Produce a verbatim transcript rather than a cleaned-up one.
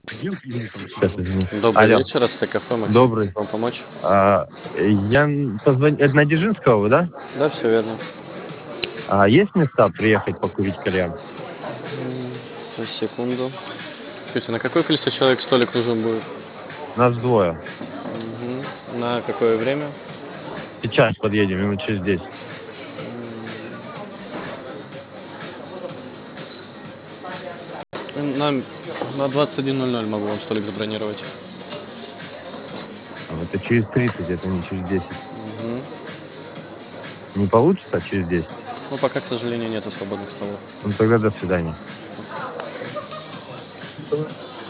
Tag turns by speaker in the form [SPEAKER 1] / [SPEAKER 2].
[SPEAKER 1] Сейчас, извини.
[SPEAKER 2] Добрый
[SPEAKER 1] Алло.
[SPEAKER 2] вечер, АСТ кафе, Максим.
[SPEAKER 1] Добрый.
[SPEAKER 2] Вам помочь?
[SPEAKER 1] А, я позвонил... Это на Дзержинского вы, да?
[SPEAKER 2] Да, все верно.
[SPEAKER 1] А есть места приехать покурить кальян?
[SPEAKER 2] Сейчас, секунду. Скажите, на какое количество человек столик нужен будет?
[SPEAKER 1] Нас двое.
[SPEAKER 2] Угу. На какое время?
[SPEAKER 1] Сейчас подъедем, минут через десять.
[SPEAKER 2] На, на двадцать один ноль ноль могу вам столик забронировать.
[SPEAKER 1] А, это через тридцать, это не через десять.
[SPEAKER 2] Угу.
[SPEAKER 1] Не получится через десять?
[SPEAKER 2] Ну, пока, к сожалению, нету свободных столов.
[SPEAKER 1] Ну тогда до свидания.